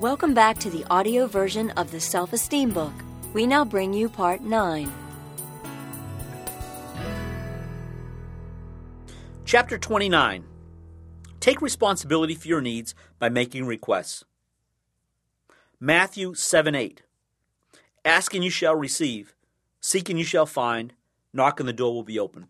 Welcome back to the audio version of the Self-Esteem book. We now bring you Part 9. Chapter 29. Take responsibility for your needs by making requests. Matthew 7:8. Ask and you shall receive. Seek and you shall find. Knock and the door will be opened.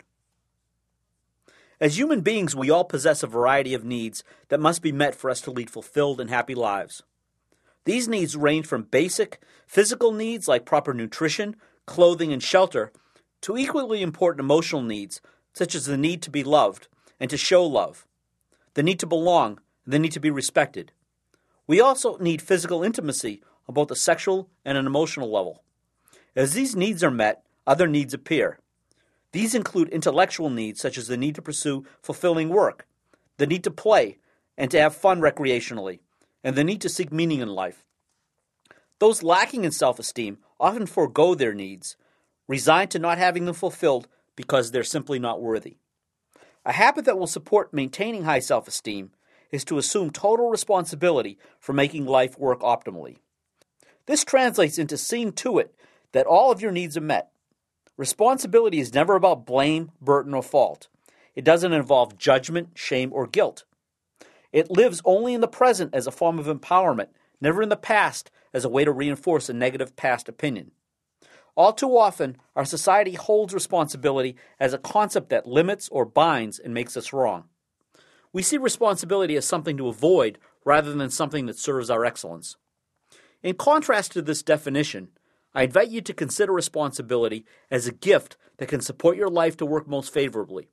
As human beings, we all possess a variety of needs that must be met for us to lead fulfilled and happy lives. These needs range from basic physical needs like proper nutrition, clothing, and shelter to equally important emotional needs such as the need to be loved and to show love, the need to belong, and the need to be respected. We also need physical intimacy on both a sexual and an emotional level. As these needs are met, other needs appear. These include intellectual needs such as the need to pursue fulfilling work, the need to play and to have fun recreationally, and the need to seek meaning in life. Those lacking in self-esteem often forego their needs, resigned to not having them fulfilled because they're simply not worthy. A habit that will support maintaining high self-esteem is to assume total responsibility for making life work optimally. This translates into seeing to it that all of your needs are met. Responsibility is never about blame, burden, or fault. It doesn't involve judgment, shame, or guilt. It lives only in the present as a form of empowerment, never in the past as a way to reinforce a negative past opinion. All too often, our society holds responsibility as a concept that limits or binds and makes us wrong. We see responsibility as something to avoid rather than something that serves our excellence. In contrast to this definition, I invite you to consider responsibility as a gift that can support your life to work most favorably.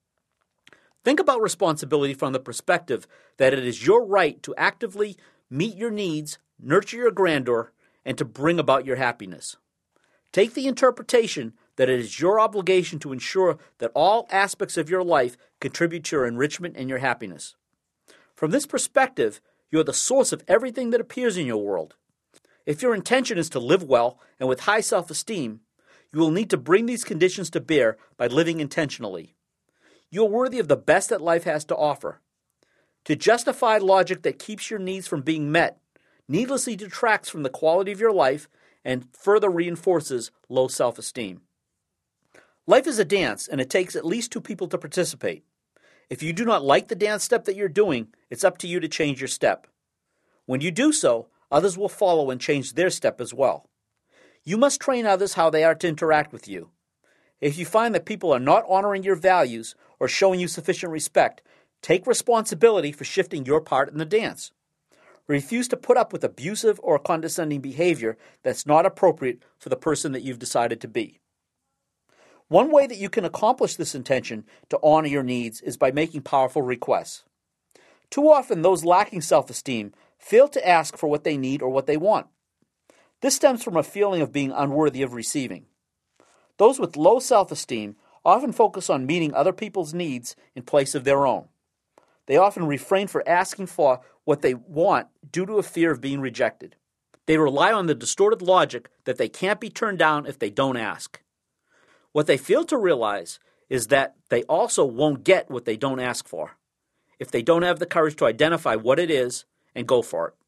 Think about responsibility from the perspective that it is your right to actively meet your needs, nurture your grandeur, and to bring about your happiness. Take the interpretation that it is your obligation to ensure that all aspects of your life contribute to your enrichment and your happiness. From this perspective, you are the source of everything that appears in your world. If your intention is to live well and with high self-esteem, you will need to bring these conditions to bear by living intentionally. You are worthy of the best that life has to offer. To justify logic that keeps your needs from being met needlessly detracts from the quality of your life and further reinforces low self-esteem. Life is a dance, and it takes at least two people to participate. If you do not like the dance step that you're doing, it's up to you to change your step. When you do so, others will follow and change their step as well. You must train others how they are to interact with you. If you find that people are not honoring your values or showing you sufficient respect, take responsibility for shifting your part in the dance. Refuse to put up with abusive or condescending behavior that's not appropriate for the person that you've decided to be. One way that you can accomplish this intention to honor your needs is by making powerful requests. Too often, those lacking self-esteem fail to ask for what they need or what they want. This stems from a feeling of being unworthy of receiving. Those with low self-esteem often focus on meeting other people's needs in place of their own. They often refrain from asking for what they want due to a fear of being rejected. They rely on the distorted logic that they can't be turned down if they don't ask. What they fail to realize is that they also won't get what they don't ask for if they don't have the courage to identify what it is and go for it.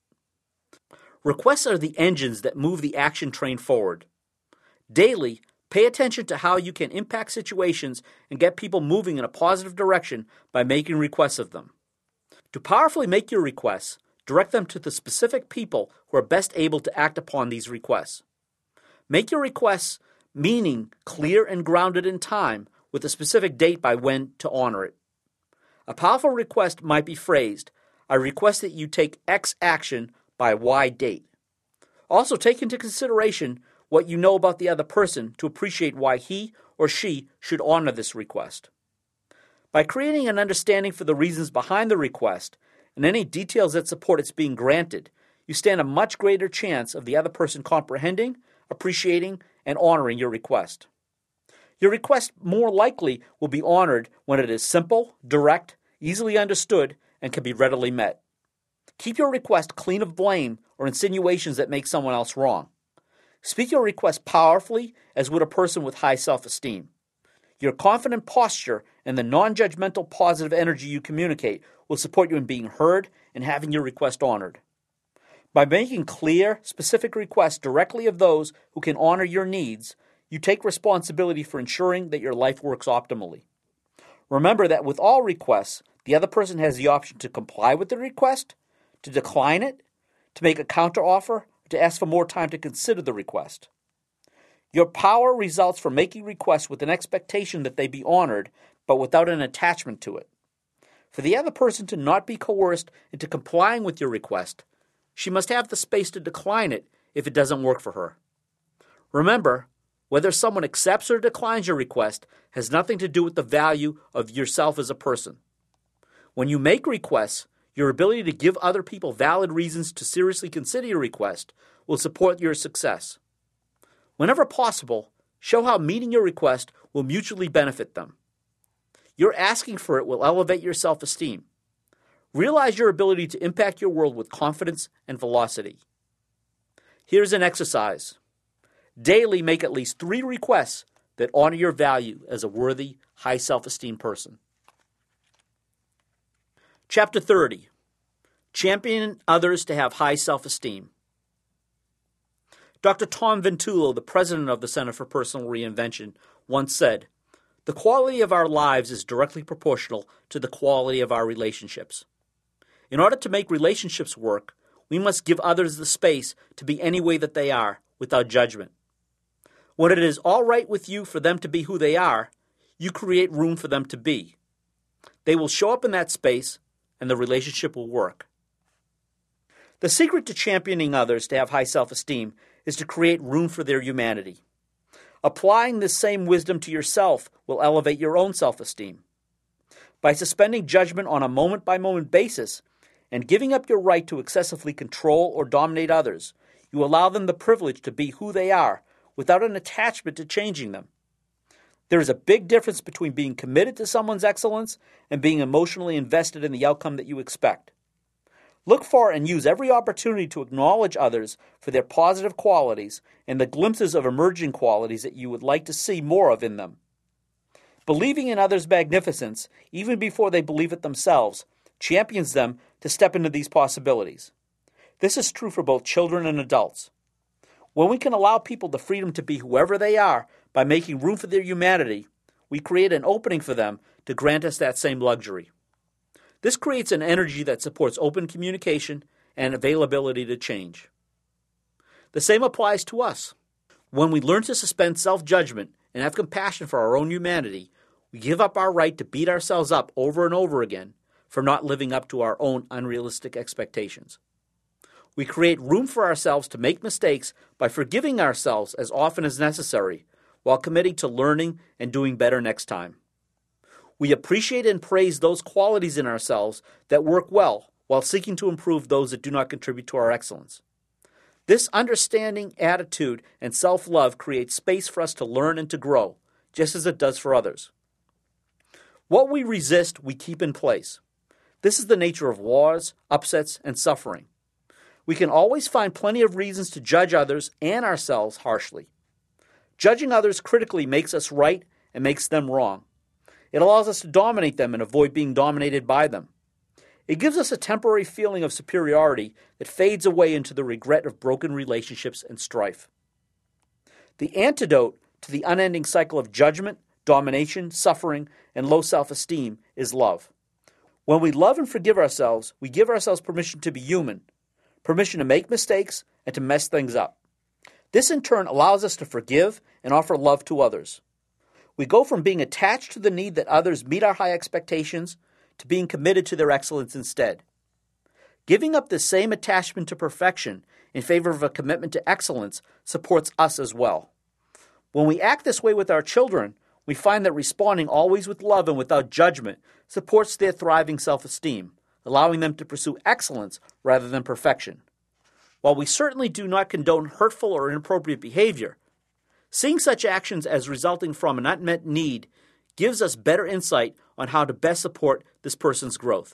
Requests are the engines that move the action train forward. Daily, pay attention to how you can impact situations and get people moving in a positive direction by making requests of them. To powerfully make your requests, direct them to the specific people who are best able to act upon these requests. Make your requests meaning clear and grounded in time with a specific date by when to honor it. A powerful request might be phrased, I request that you take X action by Y date. Also take into consideration what you know about the other person to appreciate why he or she should honor this request. By creating an understanding for the reasons behind the request and any details that support its being granted, you stand a much greater chance of the other person comprehending, appreciating, and honoring your request. Your request more likely will be honored when it is simple, direct, easily understood, and can be readily met. Keep your request clean of blame or insinuations that make someone else wrong. Speak your request powerfully as would a person with high self-esteem. Your confident posture and the non-judgmental positive energy you communicate will support you in being heard and having your request honored. By making clear, specific requests directly of those who can honor your needs, you take responsibility for ensuring that your life works optimally. Remember that with all requests, the other person has the option to comply with the request, to decline it, to make a counteroffer, or to ask for more time to consider the request. Your power results from making requests with an expectation that they be honored, but without an attachment to it. For the other person to not be coerced into complying with your request, she must have the space to decline it if it doesn't work for her. Remember, whether someone accepts or declines your request has nothing to do with the value of yourself as a person. When you make requests, your ability to give other people valid reasons to seriously consider your request will support your success. Whenever possible, show how meeting your request will mutually benefit them. Your asking for it will elevate your self-esteem. Realize your ability to impact your world with confidence and velocity. Here's an exercise. Daily make at least 3 requests that honor your value as a worthy, high self-esteem person. Chapter 30. Champion others to have high self-esteem. Dr. Tom Ventullo, the president of the Center for Personal Reinvention, once said, "The quality of our lives is directly proportional to the quality of our relationships. In order to make relationships work, we must give others the space to be any way that they are, without judgment. When it is all right with you for them to be who they are, you create room for them to be. They will show up in that space, and the relationship will work." The secret to championing others to have high self-esteem is to create room for their humanity. Applying this same wisdom to yourself will elevate your own self-esteem. By suspending judgment on a moment-by-moment basis and giving up your right to excessively control or dominate others, you allow them the privilege to be who they are without an attachment to changing them. There is a big difference between being committed to someone's excellence and being emotionally invested in the outcome that you expect. Look for and use every opportunity to acknowledge others for their positive qualities and the glimpses of emerging qualities that you would like to see more of in them. Believing in others' magnificence, even before they believe it themselves, champions them to step into these possibilities. This is true for both children and adults. When we can allow people the freedom to be whoever they are by making room for their humanity, we create an opening for them to grant us that same luxury. This creates an energy that supports open communication and availability to change. The same applies to us. When we learn to suspend self-judgment and have compassion for our own humanity, we give up our right to beat ourselves up over and over again for not living up to our own unrealistic expectations. We create room for ourselves to make mistakes by forgiving ourselves as often as necessary, while committing to learning and doing better next time. We appreciate and praise those qualities in ourselves that work well, while seeking to improve those that do not contribute to our excellence. This understanding attitude and self-love creates space for us to learn and to grow, just as it does for others. What we resist, we keep in place. This is the nature of wars, upsets, and suffering. We can always find plenty of reasons to judge others and ourselves harshly. Judging others critically makes us right and makes them wrong. It allows us to dominate them and avoid being dominated by them. It gives us a temporary feeling of superiority that fades away into the regret of broken relationships and strife. The antidote to the unending cycle of judgment, domination, suffering, and low self-esteem is love. When we love and forgive ourselves, we give ourselves permission to be human, permission to make mistakes and to mess things up. This in turn allows us to forgive and offer love to others. We go from being attached to the need that others meet our high expectations to being committed to their excellence instead. Giving up this same attachment to perfection in favor of a commitment to excellence supports us as well. When we act this way with our children, we find that responding always with love and without judgment supports their thriving self-esteem, allowing them to pursue excellence rather than perfection. While we certainly do not condone hurtful or inappropriate behavior, seeing such actions as resulting from an unmet need gives us better insight on how to best support this person's growth.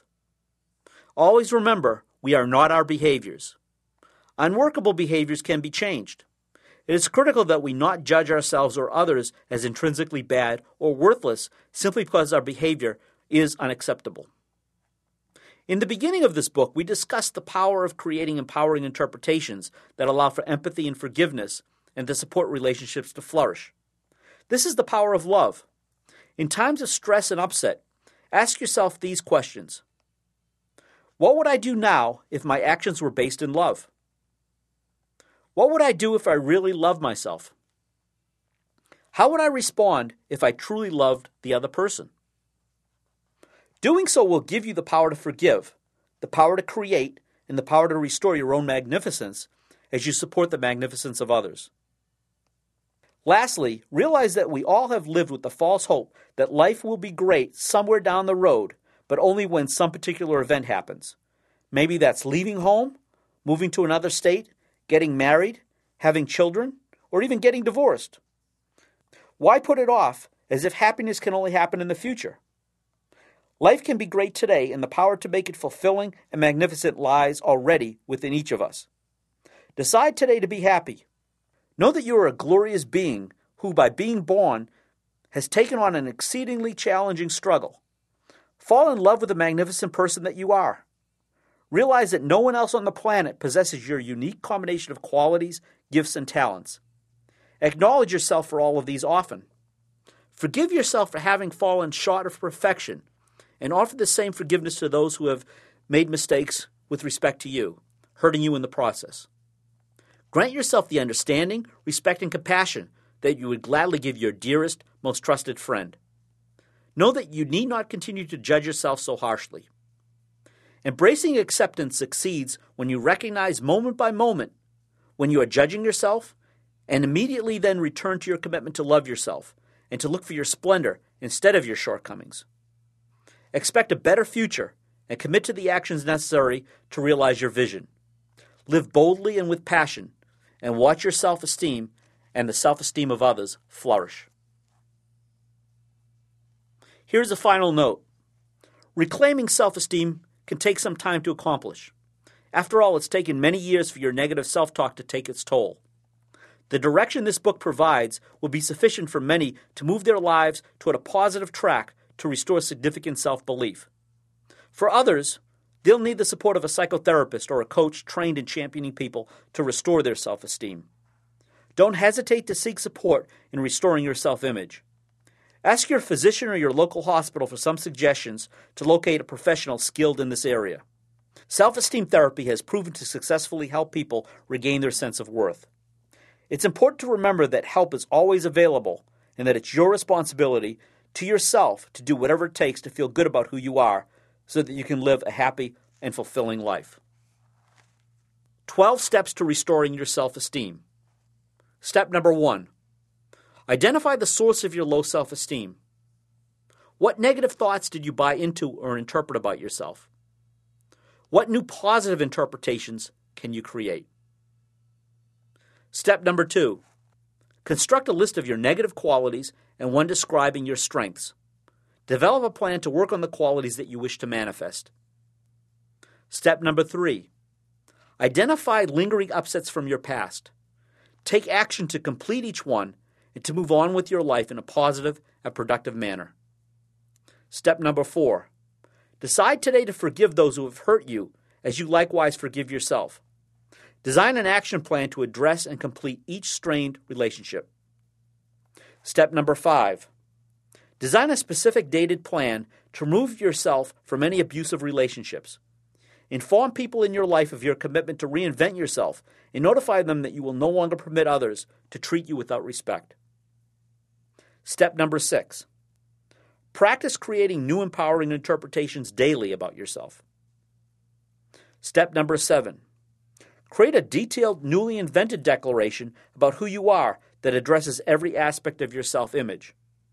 Always remember, we are not our behaviors. Unworkable behaviors can be changed. It is critical that we not judge ourselves or others as intrinsically bad or worthless simply because our behavior is unacceptable. In the beginning of this book, we discussed the power of creating empowering interpretations that allow for empathy and forgiveness and to support relationships to flourish. This is the power of love. In times of stress and upset, ask yourself these questions. What would I do now if my actions were based in love? What would I do if I really loved myself? How would I respond if I truly loved the other person? Doing so will give you the power to forgive, the power to create, and the power to restore your own magnificence as you support the magnificence of others. Lastly, realize that we all have lived with the false hope that life will be great somewhere down the road, but only when some particular event happens. Maybe that's leaving home, moving to another state, getting married, having children, or even getting divorced. Why put it off as if happiness can only happen in the future? Life can be great today, and the power to make it fulfilling and magnificent lies already within each of us. Decide today to be happy. Know that you are a glorious being who, by being born, has taken on an exceedingly challenging struggle. Fall in love with the magnificent person that you are. Realize that no one else on the planet possesses your unique combination of qualities, gifts, and talents. Acknowledge yourself for all of these often. Forgive yourself for having fallen short of perfection, and offer the same forgiveness to those who have made mistakes with respect to you, hurting you in the process. Grant yourself the understanding, respect, and compassion that you would gladly give your dearest, most trusted friend. Know that you need not continue to judge yourself so harshly. Embracing acceptance succeeds when you recognize moment by moment when you are judging yourself, and immediately then return to your commitment to love yourself and to look for your splendor instead of your shortcomings. Expect a better future and commit to the actions necessary to realize your vision. Live boldly and with passion, and watch your self-esteem and the self-esteem of others flourish. Here's a final note. Reclaiming self-esteem can take some time to accomplish. After all, it's taken many years for your negative self-talk to take its toll. The direction this book provides will be sufficient for many to move their lives toward a positive track to restore significant self-belief. For others, they'll need the support of a psychotherapist or a coach trained in championing people to restore their self-esteem. Don't hesitate to seek support in restoring your self-image. Ask your physician or your local hospital for some suggestions to locate a professional skilled in this area. Self-esteem therapy has proven to successfully help people regain their sense of worth. It's important to remember that help is always available and that it's your responsibility to yourself to do whatever it takes to feel good about who you are so that you can live a happy and fulfilling life. 12 steps to restoring your self-esteem. Step number 1. Identify the source of your low self-esteem. What negative thoughts did you buy into or interpret about yourself? What new positive interpretations can you create? Step number 2. Construct a list of your negative qualities and one describing your strengths. Develop a plan to work on the qualities that you wish to manifest. Step number 3. Identify lingering upsets from your past. Take action to complete each one and to move on with your life in a positive and productive manner. Step number 4. Decide today to forgive those who have hurt you as you likewise forgive yourself. Design an action plan to address and complete each strained relationship. Step number 5. Design a specific dated plan to remove yourself from any abusive relationships. Inform people in your life of your commitment to reinvent yourself and notify them that you will no longer permit others to treat you without respect. Step number 6. Practice creating new empowering interpretations daily about yourself. Step number 7. Create a detailed, newly invented declaration about who you are that addresses every aspect of your self-image.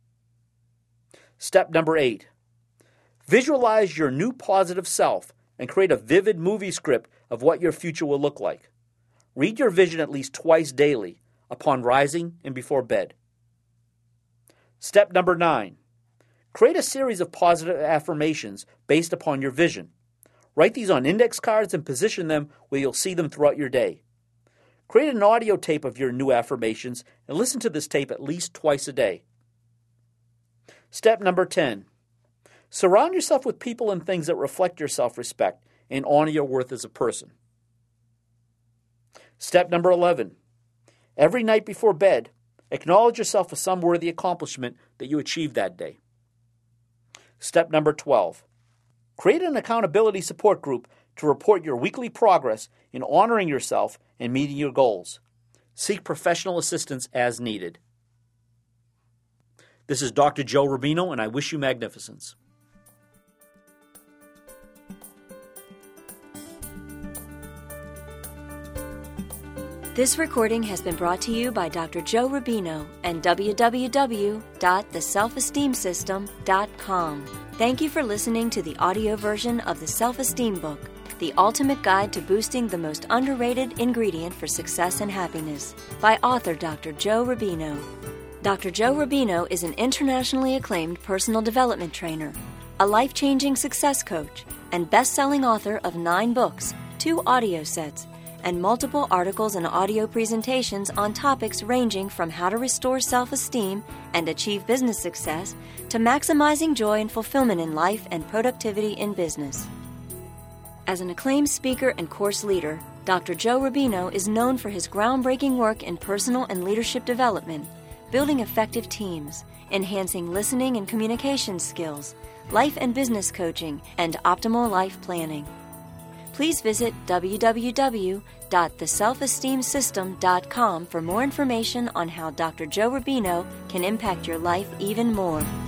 Step number 8. Visualize your new positive self and create a vivid movie script of what your future will look like. Read your vision at least twice daily, upon rising and before bed. Step number 9. Create a series of positive affirmations based upon your vision. Write these on index cards and position them where you'll see them throughout your day. Create an audio tape of your new affirmations and listen to this tape at least twice a day. Step number 10. Surround yourself with people and things that reflect your self-respect and honor your worth as a person. Step number 11. Every night before bed, acknowledge yourself for some worthy accomplishment that you achieved that day. Step number 12. Create an accountability support group to report your weekly progress in honoring yourself and meeting your goals. Seek professional assistance as needed. This is Dr. Joe Rubino, and I wish you magnificence. This recording has been brought to you by Dr. Joe Rubino and www.theselfesteemsystem.com. Thank you for listening to the audio version of The Self-Esteem Book, the ultimate guide to boosting the most underrated ingredient for success and happiness, by author Dr. Joe Rubino. Dr. Joe Rubino is an internationally acclaimed personal development trainer, a life-changing success coach, and best-selling author of 9 books, 2 audio sets, and multiple articles and audio presentations on topics ranging from how to restore self-esteem and achieve business success to maximizing joy and fulfillment in life and productivity in business. As an acclaimed speaker and course leader, Dr. Joe Rubino is known for his groundbreaking work in personal and leadership development, building effective teams, enhancing listening and communication skills, life and business coaching, and optimal life planning. Please visit www.theselfesteemsystem.com for more information on how Dr. Joe Rubino can impact your life even more.